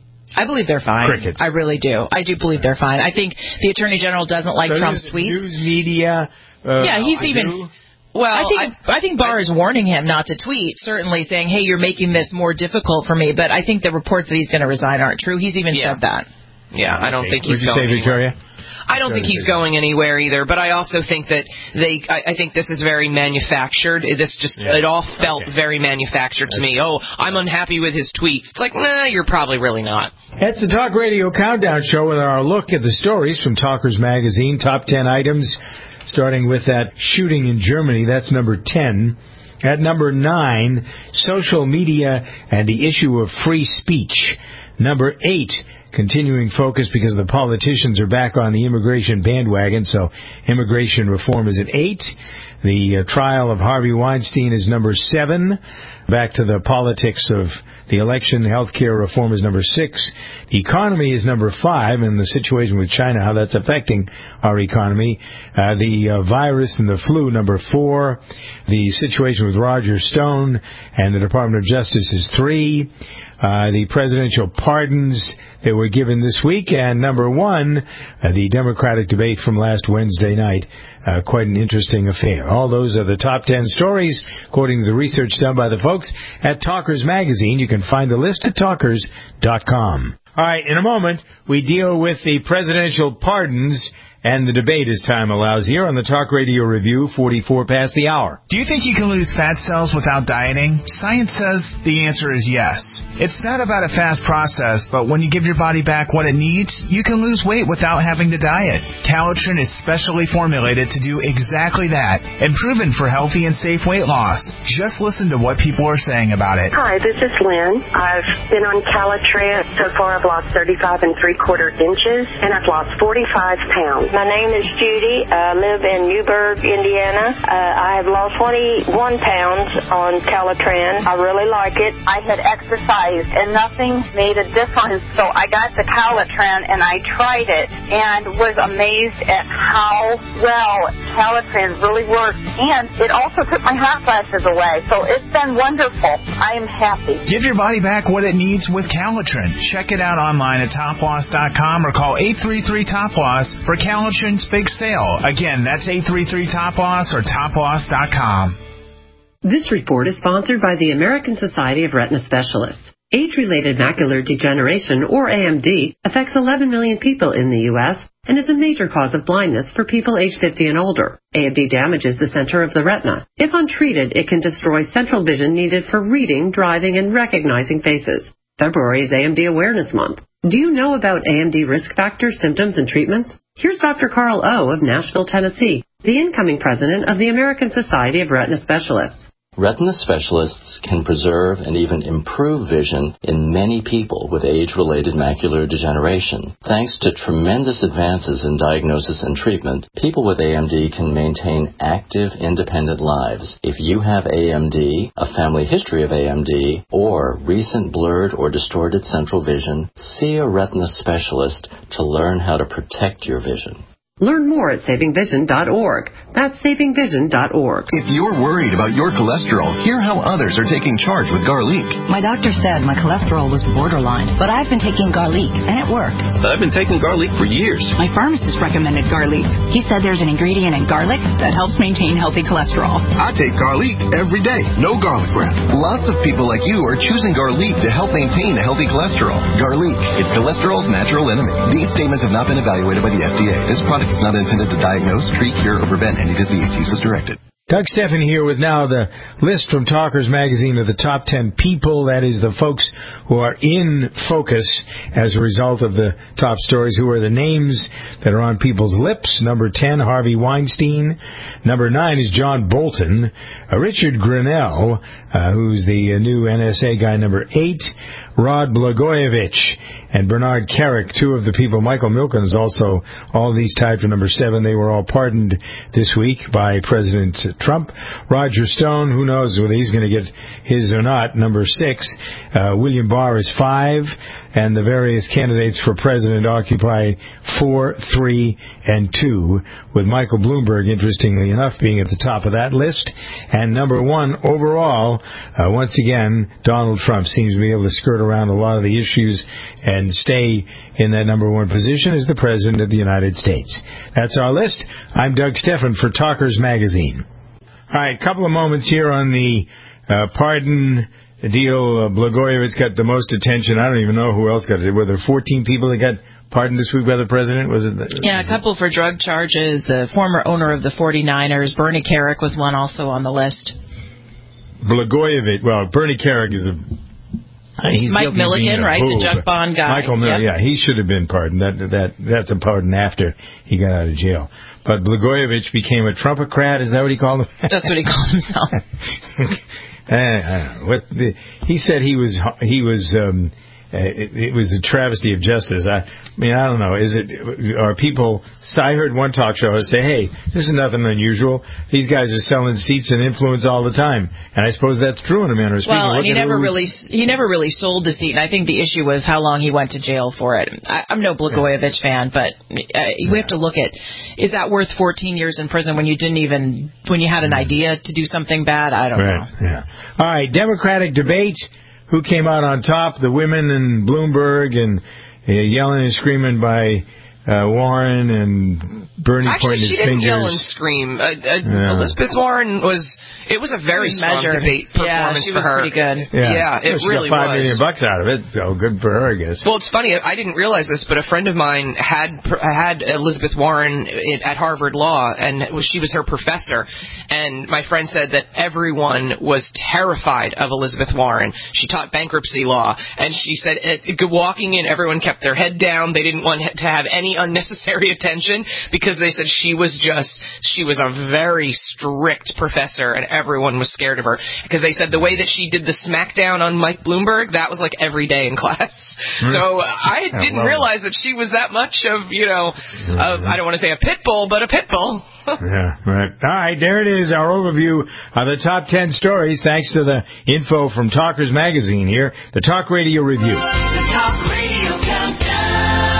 I believe they're fine.
Crickets.
I really do. I do believe they're fine. I think the Attorney General doesn't like
So
Trump's
this
tweets.
News media. Uh,
yeah, he's
I
even.
do?
Well,
I think I, think Barr is warning him not to tweet, certainly saying, "Hey, you're making this more difficult for me." But I think the reports that he's going to resign aren't true. He's even
Yeah.
said that.
Yeah, I don't
Okay.
think he's
Would you
going
say,
anywhere.
Victoria?
I don't think he's going anywhere either, but I also think that they, I, I think this is very manufactured. This just,
Yeah.
it all felt
Okay.
very manufactured to me. Oh, I'm unhappy with his tweets. It's like, nah, you're probably really not.
It's the Talk Radio Countdown Show with our look at the stories from Talkers Magazine. Top ten items, starting with that shooting in Germany. That's number ten. At number nine, social media and the issue of free speech. Number eight, continuing focus because the politicians are back on the immigration bandwagon, so immigration reform is at eight. The uh, trial of Harvey Weinstein is number seven. Back to the politics of The election, health care reform is number six. The economy is number five, and the situation with China, how that's affecting our economy. Uh, the uh, virus and the flu, number four. The situation with Roger Stone and the Department of Justice is three. Uh, the presidential pardons that were given this week, and number one, uh, the Democratic debate from last Wednesday night. Uh, quite an interesting affair. All those are the top ten stories, according to the research done by the folks at Talkers Magazine. You can find the list at talkers dot com. All right, in a moment, we deal with the presidential pardons and the debate as time allows here on the Talk Radio Review, forty-four past the hour.
Do you think you can lose fat cells without dieting? Science says the answer is yes. It's not about a fast process, but when you give your body back what it needs, you can lose weight without having to diet. Calitrin is specially formulated to do exactly that and proven for healthy and safe weight loss. Just listen to what people are saying about it.
Hi, this is Lynn. I've been on Calitrin. So far I've lost thirty-five and three quarter inches, and I've lost forty-five pounds. My name is Judy. I live in Newburgh, Indiana. Uh, I have lost twenty-one pounds on Calitrin. I really like it.
I had exercised and nothing made a difference. So I got the Calitrin and I tried it and was amazed at how well Calitrin really works. And it also took my hot flashes away. So it's been wonderful. I am happy.
Give your body back what it needs with Calitrin. Check it out online at top loss dot com or call eight three three top loss for Calitrin. Calitrin's big sale. Again, that's eight three three top loss or top loss dot com.
This report is sponsored by the American Society of Retina Specialists. Age-related macular degeneration, or A M D, affects eleven million people in the U S and is a major cause of blindness for people age fifty and older. A M D damages the center of the retina. If untreated, it can destroy central vision needed for reading, driving, and recognizing faces. February is A M D Awareness Month. Do you know about A M D risk factors, symptoms, and treatments? Here's Doctor Carl O. of Nashville, Tennessee, the incoming president of the American Society of Retina Specialists.
Retina specialists can preserve and even improve vision in many people with age-related macular degeneration. Thanks to tremendous advances in diagnosis and treatment, people with A M D can maintain active, independent lives. If you have A M D, a family history of A M D, or recent blurred or distorted central vision, see a retina specialist to learn how to protect your vision.
Learn more at saving vision dot org. That's saving vision dot org.
If you're worried about your cholesterol, hear how others are taking charge with Garlic.
My doctor said my cholesterol was borderline, but I've been taking Garlic, and it works.
I've been taking Garlic for years.
My pharmacist recommended Garlic. He said there's an ingredient in garlic that helps maintain healthy cholesterol.
I take Garlic every day. No garlic breath. Lots of people like you are choosing Garlic to help maintain a healthy cholesterol. Garlic, it's cholesterol's natural enemy. These statements have not been evaluated by the F D A. This product is not intended to diagnose, treat, cure, or prevent any disease. Use as directed.
Doug Stephan here with now the list from Talkers Magazine of the top ten people, that is the folks who are in focus as a result of the top stories, who are the names that are on people's lips. Number ten, Harvey Weinstein. Number nine is John Bolton. Uh, Richard Grenell, uh, who's the uh, new N S A guy. Number eight, Rod Blagojevich and Bernard Kerik, two of the people. Michael Milken is also all these tied for number seven. They were all pardoned this week by President Trump. Roger Stone, who knows whether he's going to get his or not, number six. Uh, William Barr is five, and the various candidates for president occupy four, three, and two, with Michael Bloomberg, interestingly enough, being at the top of that list. And number one overall, uh, once again, Donald Trump seems to be able to skirt around a lot of the issues and stay in that number one position as the President of the United States. That's our list. I'm Doug Stephan for Talkers Magazine. All right, a couple of moments here on the uh, pardon deal. Uh, Blagojevich got the most attention. I don't even know who else got it. Were there fourteen people that got pardoned this week by the President? Was it? The,
yeah, a couple for drug charges. The former owner of the forty-niners, Bernie Kerik, was one also on the list.
Blagojevich, well, Bernie Kerik is a... He's
Mike Milligan, right,
fool,
the junk bond guy.
Michael Milligan,
yep.
yeah, he should have been pardoned. That that That's a pardon after he got out of jail. But Blagojevich became a Trumpocrat, is that what he called him?
That's what he called himself.
I don't know. What the, he said he was he was um, it, it was a travesty of justice. I, I mean, I don't know. Is it? Are people? So I heard one talk show say, "Hey, this is nothing unusual. These guys are selling seats and influence all the time." And I suppose that's true in a manner of speaking.
Well, and he
Look at
never
who-
really he never really sold the seat, and I think the issue was how long he went to jail for it. I, I'm no Blagojevich fan, but uh, we have to look at, is that worth fourteen years in prison when you didn't even when you had an idea to do something bad? I don't
right,
know.
Yeah. All right, Democratic debate. Who came out on top? The women and Bloomberg and uh, yelling and screaming by uh, Warren and Bernie
Actually,
pointing
she
his
didn't
fingers.
yell and scream. Uh, uh,
Yeah.
Elizabeth Warren was. It was a very strong
measured.
debate
Yeah,
performance
she
for
was
her.
pretty good.
Yeah, it
Well, she
really
got five
was.
million bucks out of it. So good for her, I guess.
Well, it's funny. I didn't realize this, but a friend of mine had had Elizabeth Warren at Harvard Law, and she was her professor. And my friend said that everyone was terrified of Elizabeth Warren. She taught bankruptcy law, and she said it, walking in, everyone kept their head down. They didn't want to have any unnecessary attention because they said she was just she was a very strict professor, and everyone was scared of her because they said the way that she did the smackdown on Mike Bloomberg, that was like every day in class. So I didn't realize that she was that much of, you know, of, I don't want to say a pit bull, but a pit bull.
Yeah, right. All right, there it is, our overview of the top ten stories, thanks to the info from Talkers Magazine here, the Talk Radio Review.
The Talk Radio Countdown.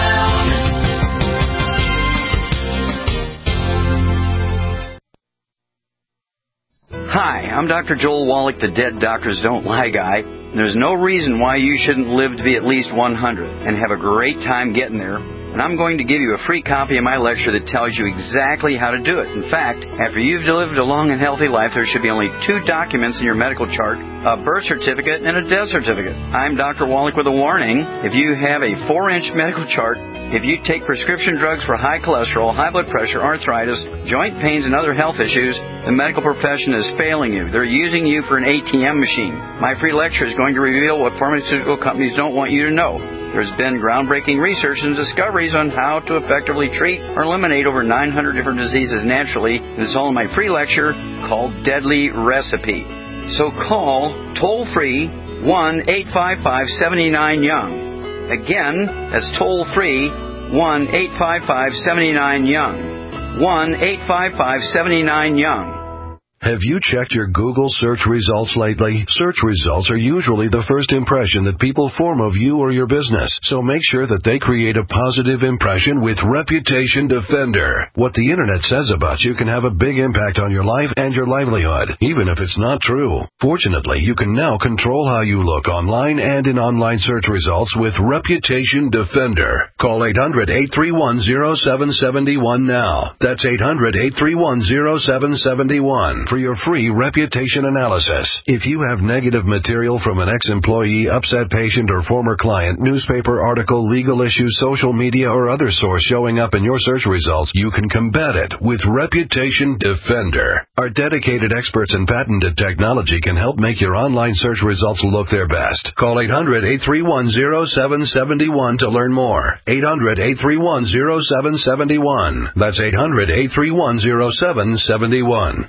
Hi, I'm Doctor Joel Wallach, the Dead Doctors Don't Lie guy. There's no reason why you shouldn't live to be at least one hundred and have a great time getting there. And I'm going to give you a free copy of my lecture that tells you exactly how to do it. In fact, after you've lived a long and healthy life, there should be only two documents in your medical chart, a birth certificate and a death certificate. I'm Doctor Wallach with a warning. If you have a four-inch medical chart, if you take prescription drugs for high cholesterol, high blood pressure, arthritis, joint pains, and other health issues, the medical profession is failing you. They're using you for an A T M machine. My free lecture is going to reveal what pharmaceutical companies don't want you to know. There's been groundbreaking research and discoveries on how to effectively treat or eliminate over nine hundred different diseases naturally, and it's all in my free lecture called Deadly Recipe. So call toll-free one eight five five, seven nine, young. Again, that's toll-free one eight five five, seven nine, young. one eight five five, seven nine, young.
Have you checked your Google search results lately? Search results are usually the first impression that people form of you or your business, so make sure that they create a positive impression with Reputation Defender. What the Internet says about you can have a big impact on your life and your livelihood, even if it's not true. Fortunately, you can now control how you look online and in online search results with Reputation Defender. Call eight hundred, eight three one, zero seven seven one now. That's eight hundred, eight three one, zero seven seven one. For your free reputation analysis. If you have negative material from an ex-employee, upset patient, or former client, newspaper article, legal issue, social media, or other source showing up in your search results, you can combat it with Reputation Defender. Our dedicated experts in patented technology can help make your online search results look their best. Call eight hundred, eight three one, zero seven seven one to learn more. eight hundred, eight three one, zero seven seven one. That's eight hundred, eight three one, zero seven seven one.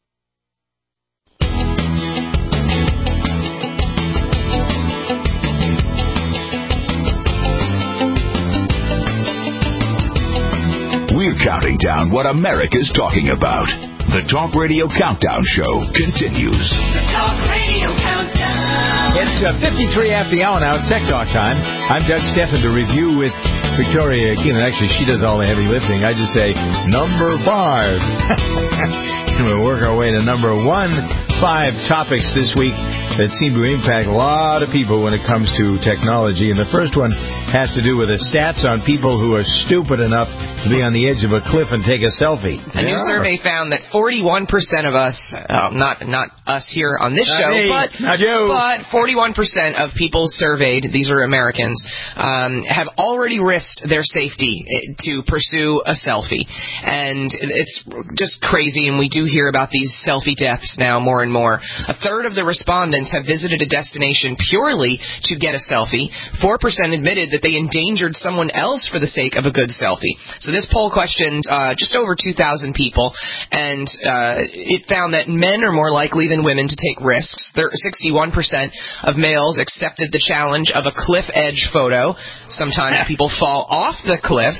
We're counting down what America's talking about. The Talk Radio Countdown Show continues.
The Talk Radio Countdown.
It's uh, fifty-three after the hour now. It's Tech Talk time. I'm Doug Steffen to review with Victoria Keenan. Actually, she does all the heavy lifting. I just say, number five. And we'll work our way to number one. Five topics this week that seem to impact a lot of people when it comes to technology. And the first one has to do with the stats on people who are stupid enough to be on the edge of a cliff and take a selfie.
A new survey found that forty-one percent of us, uh, not not us here on this
Not
show,
me,
but
not you.
but forty-one percent of people surveyed, these are Americans, um, have already risked their safety to pursue a selfie. And it's just crazy, and we do hear about these selfie deaths now more and more. A third of the respondents respondents have visited a destination purely to get a selfie. four percent admitted that they endangered someone else for the sake of a good selfie. So this poll questioned uh, just over two thousand people, and uh, it found that men are more likely than women to take risks. There, sixty-one percent of males accepted the challenge of a cliff edge photo. Sometimes people fall off the cliff.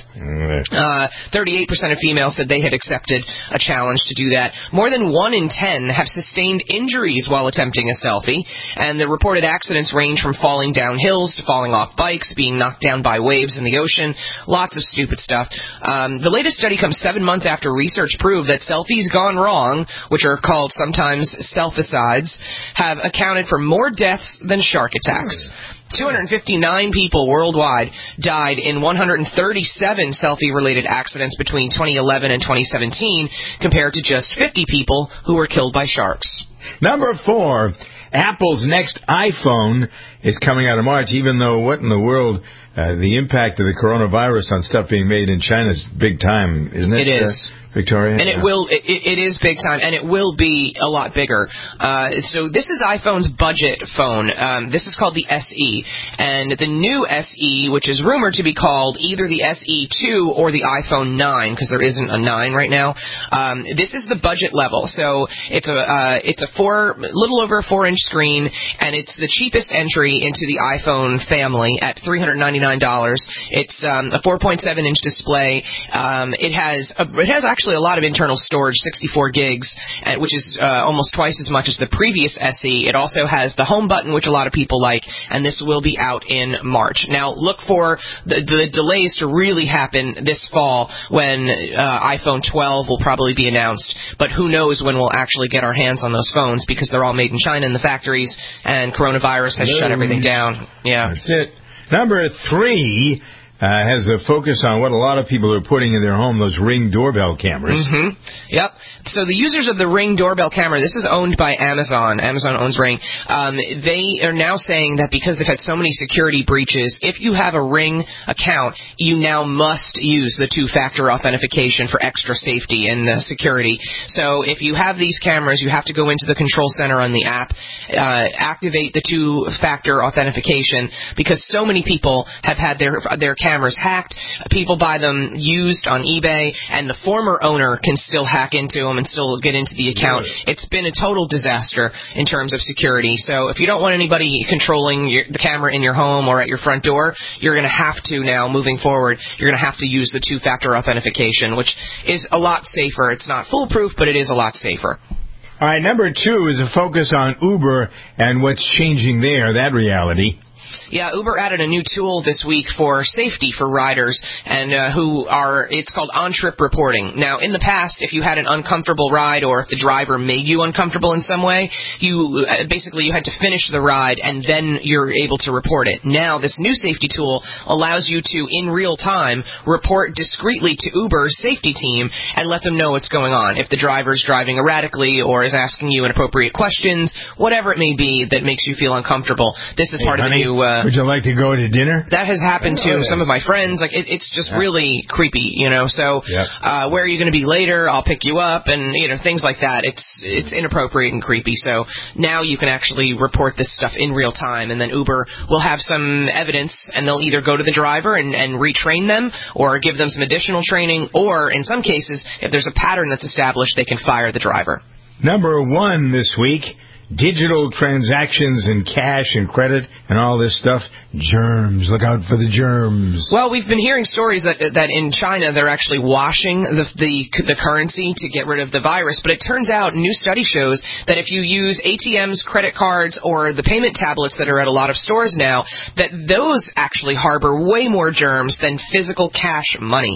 Uh, thirty-eight percent of females said they had accepted a challenge to do that. More than one in ten have sustained injuries while attempting a selfie, and the reported accidents range from falling down hills to falling off bikes, being knocked down by waves in the ocean, lots of stupid stuff. Um, the latest study comes seven months after research proved that selfies gone wrong, which are called sometimes selficides, have accounted for more deaths than shark attacks. two hundred fifty-nine people worldwide died in one hundred thirty-seven selfie-related accidents between twenty eleven and twenty seventeen, compared to just fifty people who were killed by sharks.
Number four, Apple's next iPhone is coming out in March, even though what in the world, uh, the impact of the coronavirus on stuff being made in China is big time, isn't it?
It is.
Uh, Victoria?
And it yeah. will, it, it is big time, and it will be a lot bigger. Uh, so this is iPhone's budget phone. Um, this is called the S E. And the new S E, which is rumored to be called either the S E two or the iPhone nine, because there isn't a nine right now. Um, this is the budget level. So it's a, uh, it's a four, little over a four inch screen, and it's the cheapest entry into the iPhone family at three hundred ninety-nine dollars. It's, um, a four point seven inch display. Um, it has, a, it has actually Actually, a lot of internal storage, sixty-four gigs, which is uh, almost twice as much as the previous S E. It also has the home button, which a lot of people like, and this will be out in March. Now, look for the, the delays to really happen this fall when uh, iPhone twelve will probably be announced, but who knows when we'll actually get our hands on those phones, because they're all made in China in the factories, and coronavirus has Hello. shut everything down. Yeah,
that's it. Number three Uh, has a focus on what a lot of people are putting in their home, those Ring doorbell cameras.
Mm-hmm. Yep. So the users of the Ring doorbell camera, this is owned by Amazon. Amazon owns Ring. Um, they are now saying that because they've had so many security breaches, if you have a Ring account, you now must use the two-factor authentication for extra safety and uh, security. So if you have these cameras, you have to go into the control center on the app, uh, activate the two-factor authentication, because so many people have had their their cameras cameras hacked. People buy them used on eBay, and the former owner can still hack into them and still get into the account. Right. It's been a total disaster in terms of security. So if you don't want anybody controlling your, the camera in your home or at your front door, you're going to have to now, moving forward, you're going to have to use the two-factor authentication, which is a lot safer. It's not foolproof, but it is a lot safer.
All right, number two is a focus on Uber and what's changing there, that reality.
Yeah, Uber added a new tool this week for safety for riders, and uh, who are, it's called on-trip reporting. Now, in the past, if you had an uncomfortable ride or if the driver made you uncomfortable in some way, you uh, basically you had to finish the ride and then you're able to report it. Now, this new safety tool allows you to, in real time, report discreetly to Uber's safety team and let them know what's going on. If the driver's driving erratically or is asking you inappropriate questions, whatever it may be that makes you feel uncomfortable, this is
hey,
part
honey.
of the new... Uh,
Would you like to go to dinner?
That has happened to
oh, yeah.
some of my friends. Like it, it's just yeah. really creepy, you know. So,
yep.
uh, where are you going to be later? I'll pick you up, and you know things like that. It's it's inappropriate and creepy. So now you can actually report this stuff in real time, and then Uber will have some evidence, and they'll either go to the driver and, and retrain them, or give them some additional training, or in some cases, if there's a pattern that's established, they can fire the driver.
Number one this week. Digital transactions and cash and credit and all this stuff. Germs. Look out for the germs.
Well, we've been hearing stories that that in China they're actually washing the, the the currency to get rid of the virus. But it turns out, new study shows that if you use A T Ms, credit cards, or the payment tablets that are at a lot of stores now, that those actually harbor way more germs than physical cash money.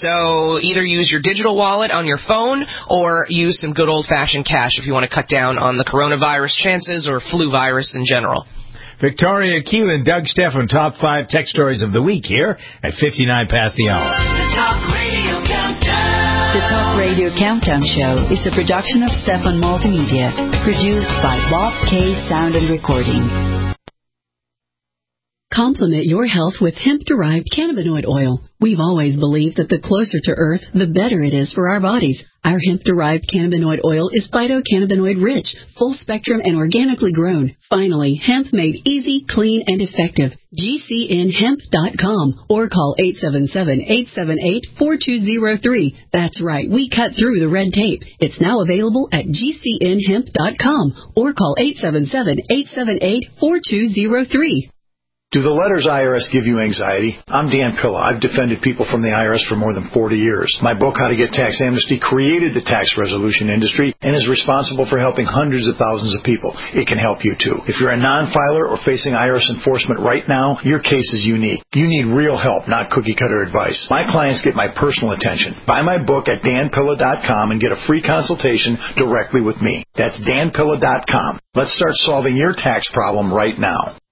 So either use your digital wallet on your phone or use some good old-fashioned cash if you want to cut down on the coronavirus chances or flu virus in general.
Victoria Keelan, Doug Stephan, top five tech stories of the week here at fifty-nine past the hour.
The Talk Radio Countdown.
The Talk Radio Countdown Show is a production of Stephan Multimedia, produced by Bob K Sound and Recording.
Complement your health with hemp-derived cannabinoid oil. We've always believed that the closer to Earth, the better it is for our bodies. Our hemp-derived cannabinoid oil is phytocannabinoid rich, full spectrum, and organically grown. Finally, hemp made easy, clean, and effective. G C N hemp dot com or call eight seven seven, eight seven eight, four two zero three. That's right, we cut through the red tape. It's now available at G C N hemp dot com or call eight seven seven, eight seven eight, four two zero three.
Do the letters I R S give you anxiety? I'm Dan Pilla. I've defended people from the I R S for more than forty years. My book, How to Get Tax Amnesty, created the tax resolution industry and is responsible for helping hundreds of thousands of people. It can help you, too. If you're a non-filer or facing I R S enforcement right now, your case is unique. You need real help, not cookie-cutter advice. My clients get my personal attention. Buy my book at dan pilla dot com and get a free consultation directly with me. That's dan pilla dot com. Let's start solving your tax problem right now.